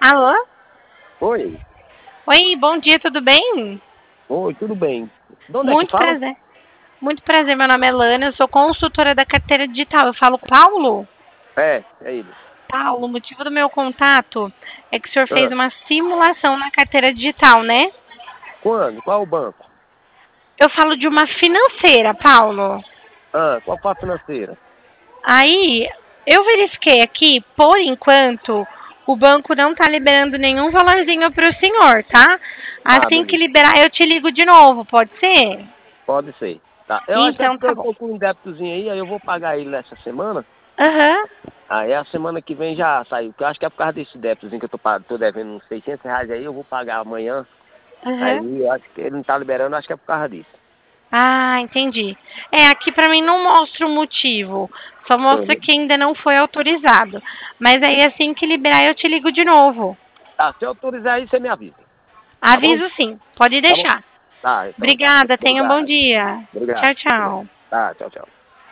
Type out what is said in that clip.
Alô? Oi. Oi, bom dia, tudo bem? Oi, tudo bem? De onde é que Muito fala? prazer. Muito prazer, meu nome é Lana, eu sou consultora da carteira digital. Eu falo Paulo? É ele. Paulo, o motivo do meu contato é que o senhor fez Ah, uma simulação na carteira digital, né? quando? Qual o banco? Eu falo de uma financeira, Paulo. Qual a financeira? Aí, eu verifiquei aqui, por enquanto, o banco não está liberando nenhum valorzinho para o senhor, tá? Ah, Assim que beleza. liberar, eu te ligo de novo, pode ser? Pode ser. Tá. Eu acho que é Então, porque tá eu bom. tô com um débitozinho aí eu vou pagar ele nessa semana. Aham, Aí a semana que vem já saiu. Porque eu acho que é por causa desse débitozinho que eu tô devendo uns R$ 600 aí, eu vou pagar amanhã. aham. Aí eu acho que ele não tá liberando, acho que é por causa disso. Ah, entendi. É, aqui pra mim não mostra o motivo. Só mostra Uhum. que ainda não foi autorizado. Mas aí assim que liberar eu te ligo de novo. Tá, se eu autorizar aí, você me avisa. Tá bom? Aviso sim, pode Tá bom? deixar. Tá, então tá. Obrigada, tenha um bom Obrigado. dia. Obrigado. Tchau, tchau. Tá, tchau, tchau.